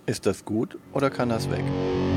Ist das gut oder kann das weg?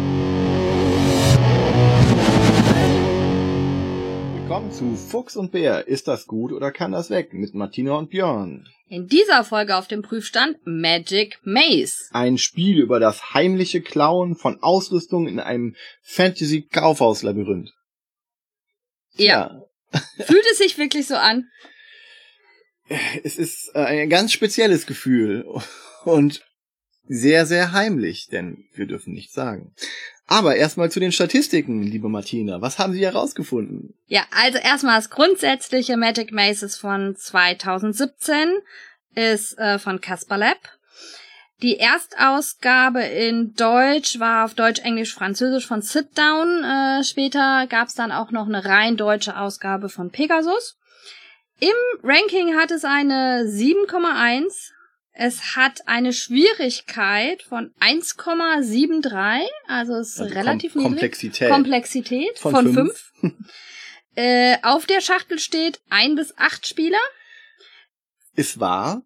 Willkommen zu Fuchs und Bär. Ist das gut oder kann das weg? Mit Martina und Björn. In dieser Folge auf dem Prüfstand Magic Maze. Ein Spiel über das heimliche Klauen von Ausrüstung in einem Fantasy-Kaufhauslabyrinth. Ja. Fühlt es sich wirklich so an? Es ist ein ganz spezielles Gefühl und sehr, sehr heimlich, denn wir dürfen nichts sagen. Aber erstmal zu den Statistiken, liebe Martina. Was haben Sie herausgefunden? Ja, also erstmal das grundsätzliche Magic Maze ist von 2017, ist von Casper Lab. Die Erstausgabe in Deutsch war auf Deutsch, Englisch, Französisch von Sit Down. Später gab es dann auch noch eine rein deutsche Ausgabe von Pegasus. Im Ranking hat es eine 7,1. Es hat eine Schwierigkeit von 1,73, also ist relativ niedrig. Komplexität von 5. Auf der Schachtel steht 1 bis 8 Spieler. Es war,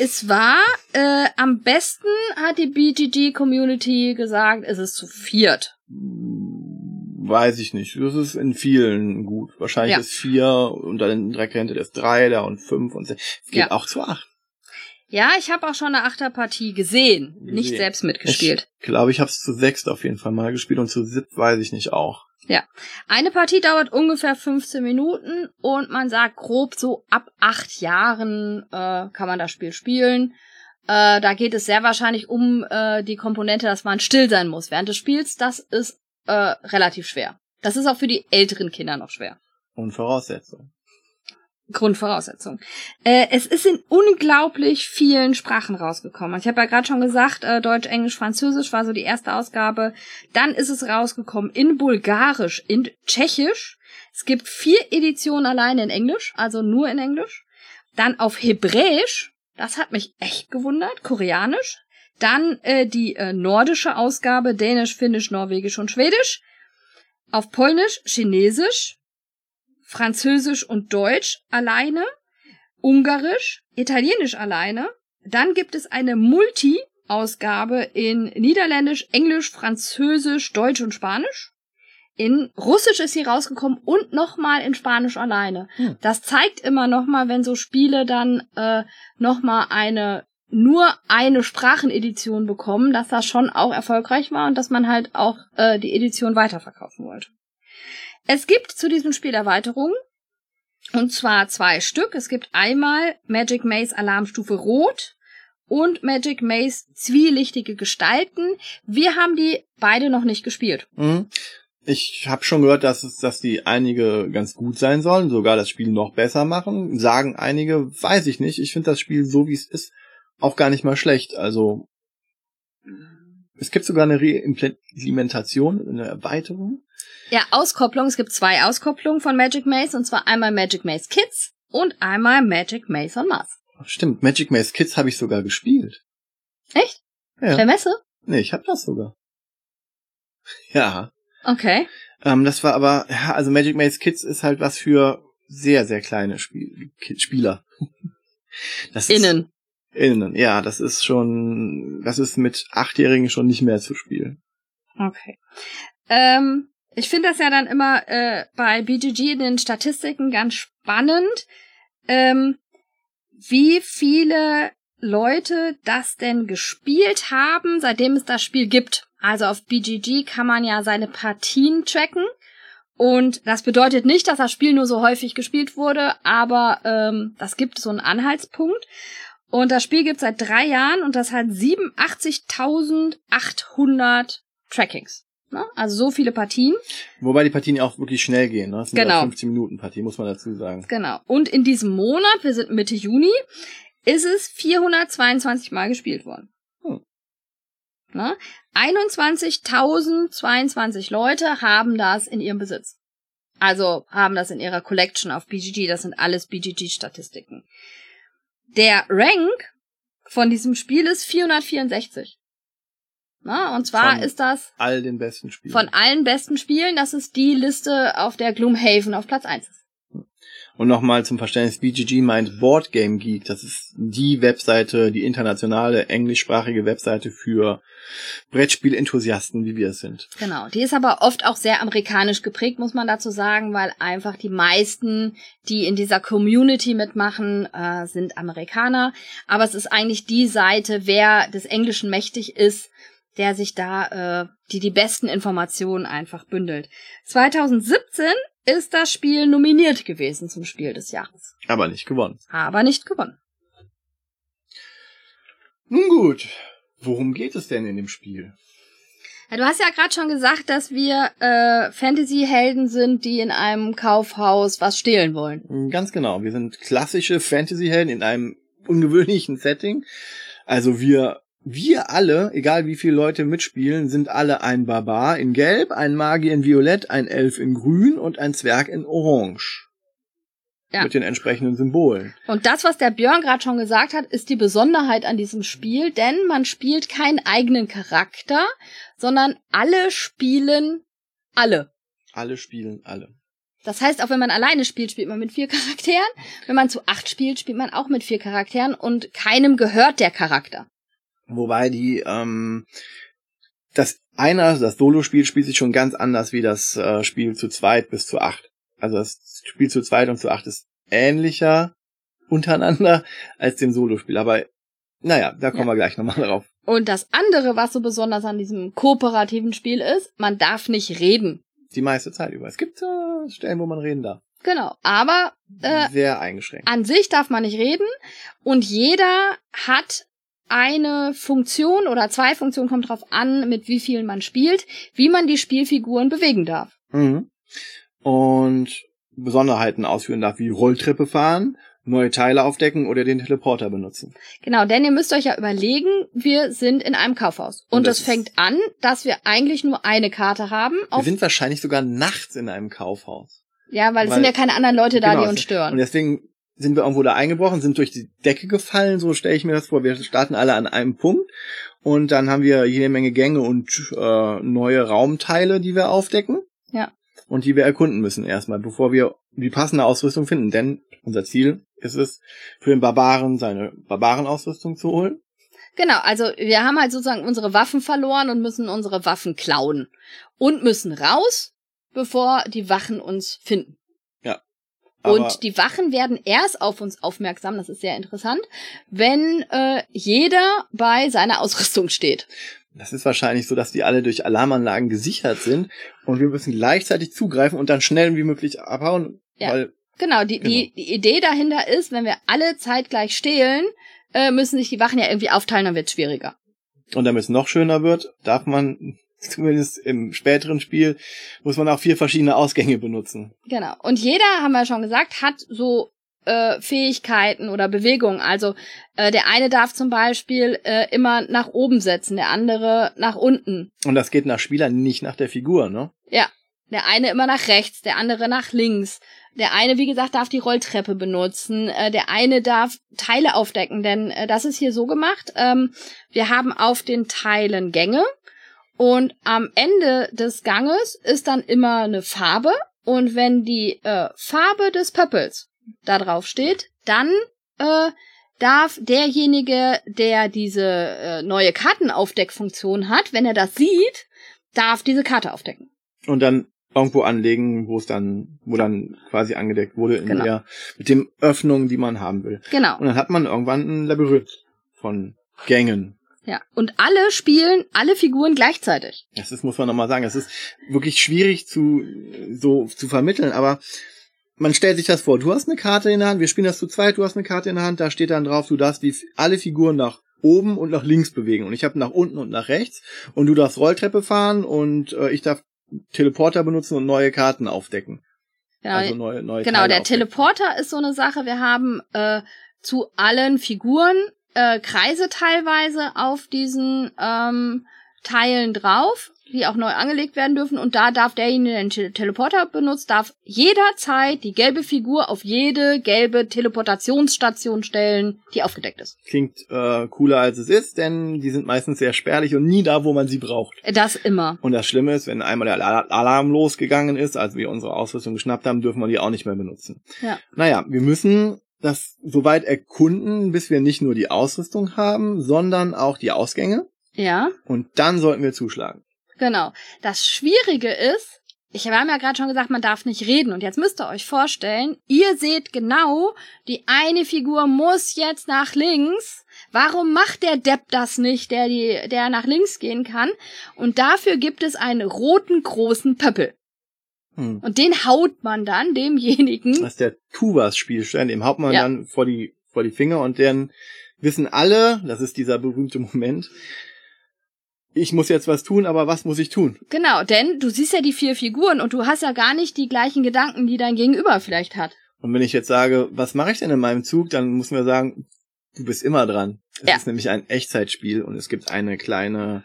am besten hat die BGG-Community gesagt, es ist zu 4. Weiß ich nicht. Das ist in vielen gut. Wahrscheinlich ist 4 und dann direkt hinter das 3 da und 5 und 6. Es geht auch zu 8. Ja, ich habe auch schon eine 8er-Partie gesehen, nicht selbst mitgespielt. Ich glaube, ich habe es zu 6 auf jeden Fall mal gespielt und zu 7 weiß ich nicht auch. Ja, eine Partie dauert ungefähr 15 Minuten und man sagt grob so ab 8 Jahren kann man das Spiel spielen. Da geht es sehr wahrscheinlich um die Komponente, dass man still sein muss während des Spiels. Das ist relativ schwer. Das ist auch für die älteren Kinder noch schwer. Und Grundvoraussetzung. Es ist in unglaublich vielen Sprachen rausgekommen. Ich habe ja gerade schon gesagt, Deutsch, Englisch, Französisch war so die erste Ausgabe. Dann ist es rausgekommen in Bulgarisch, in Tschechisch. Es gibt 4 Editionen alleine in Englisch, also nur in Englisch. Dann auf Hebräisch, das hat mich echt gewundert, Koreanisch. Dann die nordische Ausgabe, Dänisch, Finnisch, Norwegisch und Schwedisch. Auf Polnisch, Chinesisch, Französisch und Deutsch alleine, Ungarisch, Italienisch alleine. Dann gibt es eine Multi-Ausgabe in Niederländisch, Englisch, Französisch, Deutsch und Spanisch. In Russisch ist sie rausgekommen und nochmal in Spanisch alleine. Das zeigt immer nochmal, wenn so Spiele dann nochmal nur eine Sprachenedition bekommen, dass das schon auch erfolgreich war und dass man halt auch die Edition weiterverkaufen wollte. Es gibt zu diesem Spiel Erweiterungen, und zwar 2 Stück. Es gibt einmal Magic Maze Alarmstufe Rot und Magic Maze Zwielichtige Gestalten. Wir haben die beide noch nicht gespielt. Ich habe schon gehört, dass die einige ganz gut sein sollen, sogar das Spiel noch besser machen. Sagen einige, weiß ich nicht. Ich finde das Spiel, so wie es ist, auch gar nicht mal schlecht. Also es gibt sogar eine Reimplementation, eine Erweiterung. Ja, Auskopplung. Es gibt 2 Auskopplungen von Magic Maze, und zwar einmal Magic Maze Kids und einmal Magic Maze en Masse. Stimmt, Magic Maze Kids habe ich sogar gespielt. Echt? Ja. Der Messe? Nee, ich habe das sogar. Ja. Okay. Das war aber, also Magic Maze Kids ist halt was für sehr, sehr kleine Spieler. Das Innen, ja, das ist mit 8-Jährigen schon nicht mehr zu spielen. Okay. Ich finde das ja dann immer bei BGG in den Statistiken ganz spannend, wie viele Leute das denn gespielt haben, seitdem es das Spiel gibt. Also auf BGG kann man ja seine Partien tracken. Und das bedeutet nicht, dass das Spiel nur so häufig gespielt wurde, aber das gibt so einen Anhaltspunkt. Und das Spiel gibt es seit 3 Jahren und das hat 87.800 Trackings. Ne? Also so viele Partien. Wobei die Partien ja auch wirklich schnell gehen. Ne? Das sind genau. 15-Minuten-Partien, muss man dazu sagen. Genau. Und in diesem Monat, wir sind Mitte Juni, ist es 422 Mal gespielt worden. Ne? 21.022 Leute haben das in ihrem Besitz. Also haben das in ihrer Collection auf BGG. Das sind alles BGG-Statistiken. Der Rank von diesem Spiel ist 464. Na, und zwar ist das von allen besten Spielen. Von allen besten Spielen. Das ist die Liste, auf der Gloomhaven auf Platz 1 ist. Und nochmal zum Verständnis, BGG meint Board Game Geek. Das ist die Webseite, die internationale englischsprachige Webseite für Brettspiel-Enthusiasten, wie wir es sind. Genau, die ist aber oft auch sehr amerikanisch geprägt, muss man dazu sagen, weil einfach die meisten, die in dieser Community mitmachen, sind Amerikaner. Aber es ist eigentlich die Seite, wer des Englischen mächtig ist, der sich da die besten Informationen einfach bündelt. 2017 ist das Spiel nominiert gewesen zum Spiel des Jahres. Aber nicht gewonnen. Nun gut, worum geht es denn in dem Spiel? Ja, du hast ja gerade schon gesagt, dass wir Fantasy-Helden sind, die in einem Kaufhaus was stehlen wollen. Ganz genau, wir sind klassische Fantasy-Helden in einem ungewöhnlichen Setting. Also wir alle, egal wie viele Leute mitspielen, sind alle ein Barbar in Gelb, ein Magier in Violett, ein Elf in Grün und ein Zwerg in Orange. Ja. Mit den entsprechenden Symbolen. Und das, was der Björn gerade schon gesagt hat, ist die Besonderheit an diesem Spiel, denn man spielt keinen eigenen Charakter, sondern alle spielen alle. Alle spielen alle. Das heißt, auch wenn man alleine spielt, spielt man mit 4 Charakteren. Wenn man zu 8 spielt, spielt man auch mit 4 Charakteren und keinem gehört der Charakter. Wobei das Solo-Spiel spielt sich schon ganz anders wie das Spiel zu 2 bis zu 8. Also das Spiel zu 2 und zu 8 ist ähnlicher untereinander als dem Solo-Spiel. Aber naja, da kommen wir gleich nochmal drauf. Und das andere, was so besonders an diesem kooperativen Spiel ist, man darf nicht reden. Die meiste Zeit über. Es gibt Stellen, wo man reden darf. Genau, aber sehr eingeschränkt. An sich darf man nicht reden und jeder hat eine Funktion oder 2 Funktionen, kommt drauf an, mit wie vielen man spielt, wie man die Spielfiguren bewegen darf. Mhm. Und Besonderheiten ausführen darf, wie Rolltreppe fahren, neue Teile aufdecken oder den Teleporter benutzen. Genau, denn ihr müsst euch ja überlegen, wir sind in einem Kaufhaus. Und es fängt an, dass wir eigentlich nur eine Karte haben. Wir sind wahrscheinlich sogar nachts in einem Kaufhaus. Ja, weil es sind ja keine anderen Leute da, die uns stören. Und deswegen sind wir irgendwo da eingebrochen, sind durch die Decke gefallen, so stelle ich mir das vor. Wir starten alle an einem Punkt und dann haben wir jede Menge Gänge und neue Raumteile, die wir aufdecken. Ja. Und die wir erkunden müssen erstmal, bevor wir die passende Ausrüstung finden. Denn unser Ziel ist es, für den Barbaren seine Barbarenausrüstung zu holen. Genau, also wir haben halt sozusagen unsere Waffen verloren und müssen unsere Waffen klauen. Und müssen raus, bevor die Wachen uns finden. Ja. Und die Wachen werden erst auf uns aufmerksam, das ist sehr interessant, wenn jeder bei seiner Ausrüstung steht. Das ist wahrscheinlich so, dass die alle durch Alarmanlagen gesichert sind und wir müssen gleichzeitig zugreifen und dann schnell wie möglich abhauen. Ja, genau. Die Idee dahinter ist, wenn wir alle zeitgleich stehlen, müssen sich die Wachen ja irgendwie aufteilen, dann wird es schwieriger. Und damit es noch schöner wird, darf man, zumindest im späteren Spiel, muss man auch 4 verschiedene Ausgänge benutzen. Genau. Und jeder, haben wir schon gesagt, hat so Fähigkeiten oder Bewegungen. Also der eine darf zum Beispiel immer nach oben setzen, der andere nach unten. Und das geht nach Spieler, nicht nach der Figur, ne? Ja. Der eine immer nach rechts, der andere nach links. Der eine, wie gesagt, darf die Rolltreppe benutzen. Der eine darf Teile aufdecken, denn das ist hier so gemacht. Wir haben auf den Teilen Gänge und am Ende des Ganges ist dann immer eine Farbe. Und wenn die Farbe des Pöppels da drauf steht, dann darf derjenige, der diese neue Kartenaufdeckfunktion hat, wenn er das sieht, darf diese Karte aufdecken. Und dann irgendwo anlegen, wo dann quasi angedeckt wurde, mit den Öffnungen, die man haben will. Genau. Und dann hat man irgendwann ein Labyrinth von Gängen. Ja, und alle spielen alle Figuren gleichzeitig. Das muss man nochmal sagen. Das ist wirklich schwierig zu vermitteln, aber man stellt sich das vor. Du hast eine Karte in der Hand, wir spielen das zu zweit, du hast eine Karte in der Hand, da steht dann drauf, du darfst alle Figuren nach oben und nach links bewegen. Und ich habe nach unten und nach rechts und du darfst Rolltreppe fahren und ich darf Teleporter benutzen und neue Karten aufdecken. Genau, also neue genau, Teile der aufdecken. Teleporter ist so eine Sache. Wir haben zu allen Figuren Kreise teilweise auf diesen Teilen drauf. die auch neu angelegt werden dürfen. Und da darf derjenige, der den Teleporter benutzt, darf jederzeit die gelbe Figur auf jede gelbe Teleportationsstation stellen, die aufgedeckt ist. Klingt cooler als es ist, denn die sind meistens sehr spärlich und nie da, wo man sie braucht. Das immer. Und das Schlimme ist, wenn einmal der Alarm losgegangen ist, als wir unsere Ausrüstung geschnappt haben, dürfen wir die auch nicht mehr benutzen. Ja. Naja, wir müssen das soweit erkunden, bis wir nicht nur die Ausrüstung haben, sondern auch die Ausgänge. Ja. Und dann sollten wir zuschlagen. Genau. Das Schwierige ist, wir haben ja gerade schon gesagt, man darf nicht reden. Und jetzt müsst ihr euch vorstellen, ihr seht genau, die eine Figur muss jetzt nach links. Warum macht der Depp das nicht, der nach links gehen kann? Und dafür gibt es einen roten großen Pöppel. Und den haut man dann demjenigen. Das ist der Tuvas-Spielstein, dem haut man dann vor die Finger und dann wissen alle, das ist dieser berühmte Moment, ich muss jetzt was tun, aber was muss ich tun? Genau, denn du siehst ja die 4 Figuren und du hast ja gar nicht die gleichen Gedanken, die dein Gegenüber vielleicht hat. Und wenn ich jetzt sage, was mache ich denn in meinem Zug, dann müssen wir sagen, du bist immer dran. Es ist nämlich ein Echtzeitspiel und es gibt eine kleine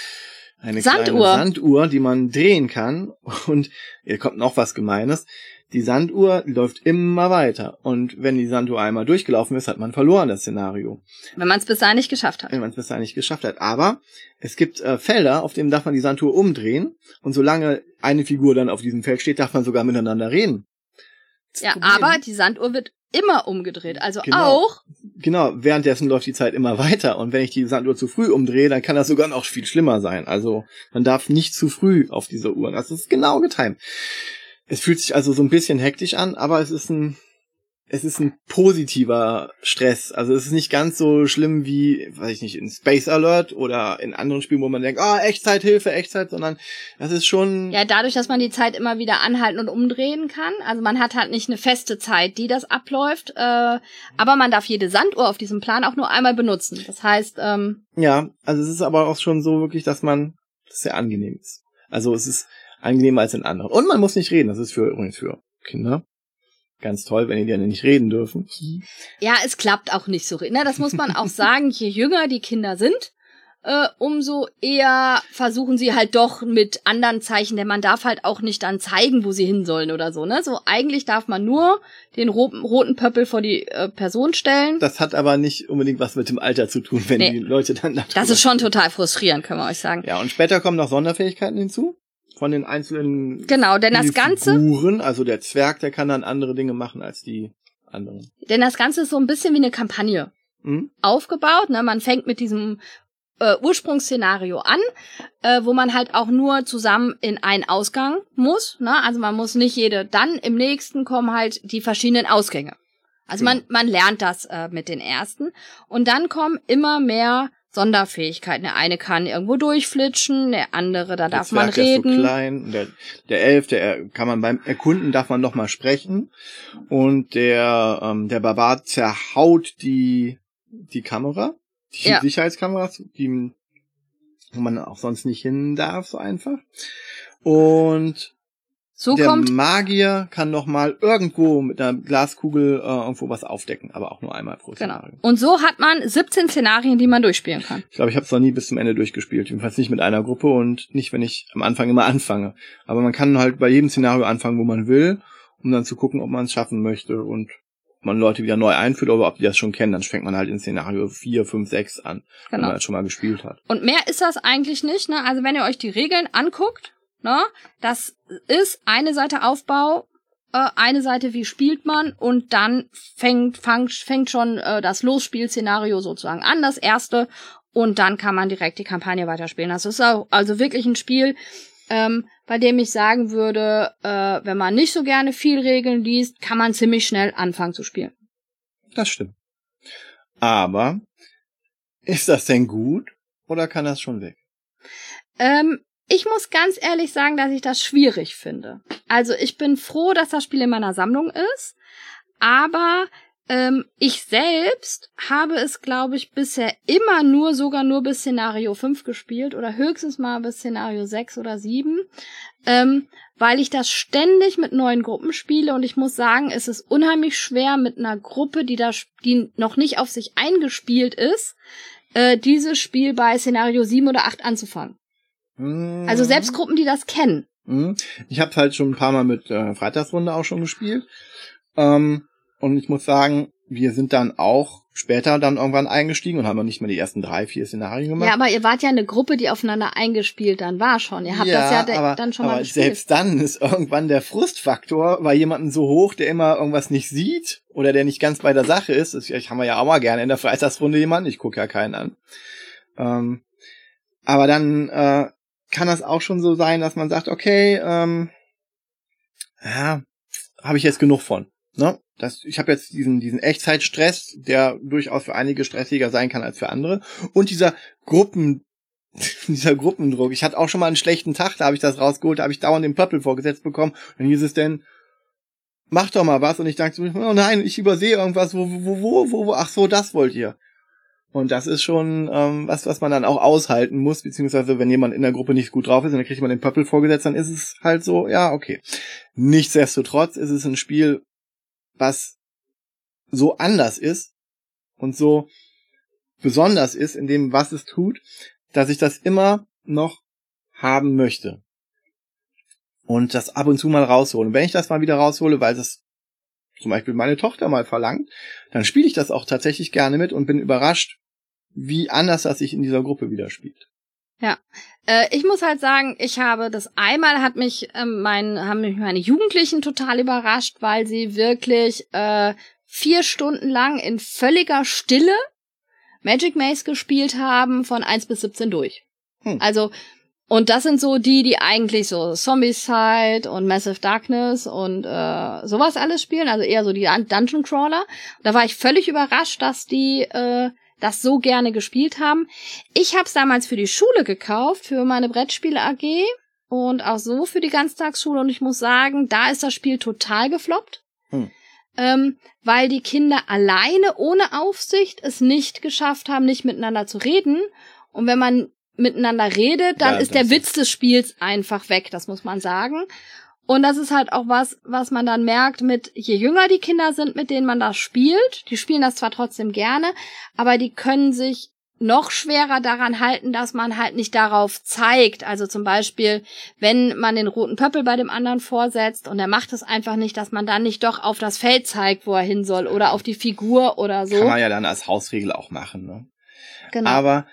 Sanduhr, die man drehen kann. Und hier kommt noch was Gemeines. Die Sanduhr läuft immer weiter. Und wenn die Sanduhr einmal durchgelaufen ist, hat man verloren, das Szenario. Wenn man es bis dahin nicht geschafft hat. Aber es gibt Felder, auf denen darf man die Sanduhr umdrehen. Und solange eine Figur dann auf diesem Feld steht, darf man sogar miteinander reden. Ja, aber die Sanduhr wird immer umgedreht. Also auch. Genau, währenddessen läuft die Zeit immer weiter. Und wenn ich die Sanduhr zu früh umdrehe, dann kann das sogar noch viel schlimmer sein. Also man darf nicht zu früh auf diese Uhr. Das ist genau getimt. Es fühlt sich also so ein bisschen hektisch an, aber es ist ein positiver Stress. Also es ist nicht ganz so schlimm wie, weiß ich nicht, in Space Alert oder in anderen Spielen, wo man denkt, Echtzeit, sondern das ist schon... Ja, dadurch, dass man die Zeit immer wieder anhalten und umdrehen kann. Also man hat halt nicht eine feste Zeit, die das abläuft, aber man darf jede Sanduhr auf diesem Plan auch nur einmal benutzen. Das heißt... Ja, also es ist aber auch schon so wirklich, dass das sehr angenehm ist. Also es ist angenehmer als in anderen. Und man muss nicht reden, das ist übrigens für Kinder ganz toll, wenn die dann nicht reden dürfen. Ja, es klappt auch nicht so. Ne? Das muss man auch sagen, je jünger die Kinder sind, umso eher versuchen sie halt doch mit anderen Zeichen, denn man darf halt auch nicht dann zeigen, wo sie hin sollen oder so. Ne? So eigentlich darf man nur den roten Pöppel vor die Person stellen. Das hat aber nicht unbedingt was mit dem Alter zu tun, wenn die Leute dann... Das ist schon total frustrierend, können wir euch sagen. Ja, und später kommen noch Sonderfähigkeiten hinzu. Von den einzelnen denn das Ganze Figuren, also der Zwerg, der kann dann andere Dinge machen als die anderen. Denn das Ganze ist so ein bisschen wie eine Kampagne aufgebaut. Ne? Man fängt mit diesem Ursprungsszenario an, wo man halt auch nur zusammen in einen Ausgang muss. Ne? Also man muss nicht dann im nächsten kommen halt die verschiedenen Ausgänge. Also man lernt das mit den ersten. Und dann kommen immer mehr Sonderfähigkeiten. Der eine kann irgendwo durchflitschen, der andere, da darf man reden. Der ist so klein, der Elf, der kann man beim Erkunden darf man noch mal sprechen und der Barbar zerhaut die Kamera, die Sicherheitskameras, wo man auch sonst nicht hin darf, so einfach. Und der Magier kann noch mal irgendwo mit einer Glaskugel irgendwo was aufdecken, aber auch nur einmal pro Szenario. Genau. Und so hat man 17 Szenarien, die man durchspielen kann. Ich glaube, ich habe es noch nie bis zum Ende durchgespielt. Jedenfalls nicht mit einer Gruppe und nicht, wenn ich am Anfang immer anfange. Aber man kann halt bei jedem Szenario anfangen, wo man will, um dann zu gucken, ob man es schaffen möchte und ob man Leute wieder neu einführt oder ob die das schon kennen. Dann fängt man halt in Szenario 4, 5, 6 an, wenn man das schon mal gespielt hat. Und mehr ist das eigentlich nicht, ne? Also wenn ihr euch die Regeln anguckt, ne, das ist eine Seite Aufbau, eine Seite wie spielt man und dann fängt schon das Losspielszenario sozusagen an, das erste, und dann kann man direkt die Kampagne weiterspielen. Das ist auch also wirklich ein Spiel, bei dem ich sagen würde, wenn man nicht so gerne viel Regeln liest, kann man ziemlich schnell anfangen zu spielen. Das stimmt. Aber ist das denn gut oder kann das schon weg? Ich muss ganz ehrlich sagen, dass ich das schwierig finde. Also ich bin froh, dass das Spiel in meiner Sammlung ist, aber ich selbst habe es, glaube ich, bisher sogar nur bis Szenario 5 gespielt oder höchstens mal bis Szenario 6 oder 7, weil ich das ständig mit neuen Gruppen spiele und ich muss sagen, es ist unheimlich schwer mit einer Gruppe, die noch nicht auf sich eingespielt ist, dieses Spiel bei Szenario 7 oder 8 anzufangen. Also selbst Gruppen, die das kennen. Ich habe halt schon ein paar Mal mit Freitagsrunde auch schon gespielt. Und ich muss sagen, wir sind dann auch später dann irgendwann eingestiegen und haben noch nicht mal die ersten 3, 4 Szenarien gemacht. Ja, aber ihr wart ja eine Gruppe, die aufeinander eingespielt dann war schon. Ihr habt das ja dann schon mal gespielt. Selbst dann ist irgendwann der Frustfaktor bei jemandem so hoch, der immer irgendwas nicht sieht oder der nicht ganz bei der Sache ist. Das haben wir ja auch mal gerne in der Freitagsrunde jemanden. Ich gucke ja keinen an. Aber dann kann das auch schon so sein, dass man sagt, okay, habe ich jetzt genug von. Ne? Ich habe jetzt diesen Echtzeitstress, der durchaus für einige stressiger sein kann als für andere. Und dieser Gruppendruck. Ich hatte auch schon mal einen schlechten Tag, da habe ich das rausgeholt, da habe ich dauernd den Pöppel vorgesetzt bekommen. Und dann hieß es denn, mach doch mal was. Und ich dachte, oh nein, ich übersehe irgendwas. Wo? Ach so, das wollt ihr. Und das ist schon was man dann auch aushalten muss, beziehungsweise wenn jemand in der Gruppe nicht gut drauf ist und dann kriegt man den Pöppel vorgesetzt, dann ist es halt so, ja, okay. Nichtsdestotrotz ist es ein Spiel, was so anders ist und so besonders ist in dem, was es tut, dass ich das immer noch haben möchte. Und das ab und zu mal raushole. Und wenn ich das mal wieder raushole, weil das zum Beispiel meine Tochter mal verlangt, dann spiele ich das auch tatsächlich gerne mit und bin überrascht, wie anders das sich in dieser Gruppe widerspiegelt. Ja, ich muss halt sagen, haben mich meine Jugendlichen total überrascht, weil sie wirklich 4 Stunden lang in völliger Stille Magic Maze gespielt haben, von 1 bis 17 durch. Also, und das sind so die eigentlich so Zombicide und Massive Darkness und sowas alles spielen, also eher so die Dungeon Crawler. Da war ich völlig überrascht, dass die das so gerne gespielt haben. Ich habe es damals für die Schule gekauft, für meine Brettspiele AG und auch so für die Ganztagsschule. Und ich muss sagen, da ist das Spiel total gefloppt, weil die Kinder alleine ohne Aufsicht es nicht geschafft haben, nicht miteinander zu reden. Und wenn man miteinander redet, dann ist der Witz des Spiels einfach weg, das muss man sagen. Und das ist halt auch was man dann merkt je jünger die Kinder sind, mit denen man das spielt, die spielen das zwar trotzdem gerne, aber die können sich noch schwerer daran halten, dass man halt nicht darauf zeigt. Also zum Beispiel, wenn man den roten Pöppel bei dem anderen vorsetzt und er macht es einfach nicht, dass man dann nicht doch auf das Feld zeigt, wo er hin soll oder auf die Figur oder so. Kann man ja dann als Hausregel auch machen, ne? Genau. Aber,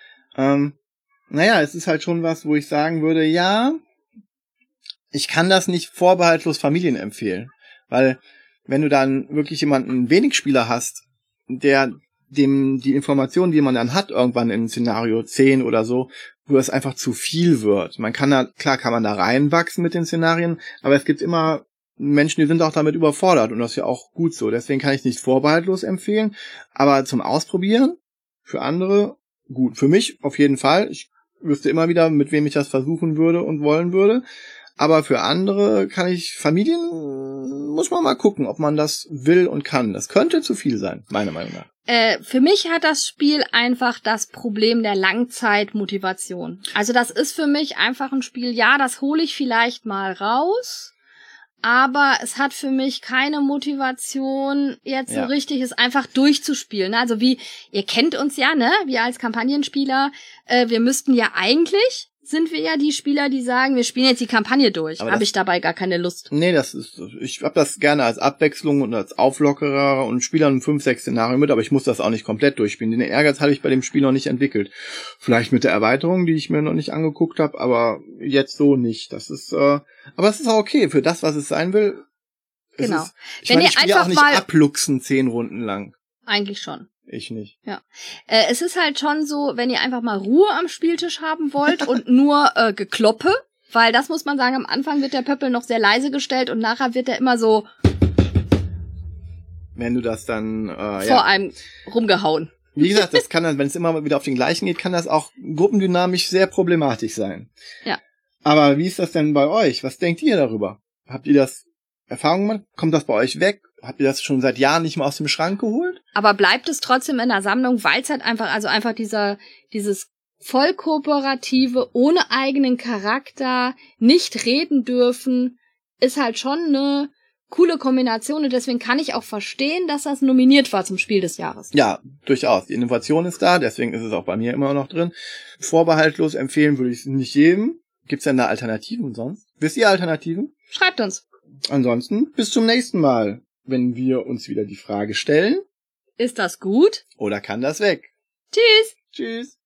es ist halt schon was, wo ich sagen würde, ja, ich kann das nicht vorbehaltlos Familien empfehlen, weil wenn du dann wirklich jemanden wenig Spieler hast, der dem die Informationen, die man dann hat, irgendwann in Szenario 10 oder so, wo es einfach zu viel wird. Kann man da reinwachsen mit den Szenarien, aber es gibt immer Menschen, die sind auch damit überfordert und das ist ja auch gut so. Deswegen kann ich nicht vorbehaltlos empfehlen, aber zum Ausprobieren für andere gut. Für mich auf jeden Fall. Ich wüsste immer wieder, mit wem ich das versuchen würde und wollen würde. Aber für andere Familien muss man mal gucken, ob man das will und kann. Das könnte zu viel sein, meiner Meinung nach. Für mich hat das Spiel einfach das Problem der Langzeitmotivation. Also das ist für mich einfach ein Spiel, ja, das hole ich vielleicht mal raus, aber es hat für mich keine Motivation, jetzt so richtig es einfach durchzuspielen. Also ihr kennt uns ja, ne, wir als Kampagnenspieler, wir müssten ja eigentlich, sind wir ja die Spieler, die sagen, wir spielen jetzt die Kampagne durch. Habe ich dabei gar keine Lust. Nee, ich hab das gerne als Abwechslung und als Auflockerer und spiele dann 5, 6 Szenarien mit, aber ich muss das auch nicht komplett durchspielen. Den Ehrgeiz habe ich bei dem Spiel noch nicht entwickelt. Vielleicht mit der Erweiterung, die ich mir noch nicht angeguckt habe, aber jetzt so nicht. Das ist, aber es ist auch okay für das, was es sein will. Genau. Ich spiele ja auch nicht abluchsen 10 Runden lang. Eigentlich schon. Ich nicht. Ja. Es ist halt schon so, wenn ihr einfach mal Ruhe am Spieltisch haben wollt und nur Gekloppe, weil das muss man sagen, am Anfang wird der Pöppel noch sehr leise gestellt und nachher wird er immer so wenn du das dann vor einem rumgehauen. Wie gesagt, das kann dann, wenn es immer wieder auf den gleichen geht, kann das auch gruppendynamisch sehr problematisch sein. Ja. Aber wie ist das denn bei euch? Was denkt ihr darüber? Habt ihr das Erfahrung gemacht? Kommt das bei euch weg? Habt ihr das schon seit Jahren nicht mehr aus dem Schrank geholt? Aber bleibt es trotzdem in der Sammlung, weil es halt einfach dieses voll kooperative, ohne eigenen Charakter, nicht reden dürfen, ist halt schon eine coole Kombination und deswegen kann ich auch verstehen, dass das nominiert war zum Spiel des Jahres. Ja, durchaus. Die Innovation ist da, deswegen ist es auch bei mir immer noch drin. Vorbehaltlos empfehlen würde ich es nicht jedem. Gibt's denn da Alternativen sonst? Wisst ihr Alternativen? Schreibt uns. Ansonsten bis zum nächsten Mal, wenn wir uns wieder die Frage stellen. Ist das gut? Oder kann das weg? Tschüss. Tschüss.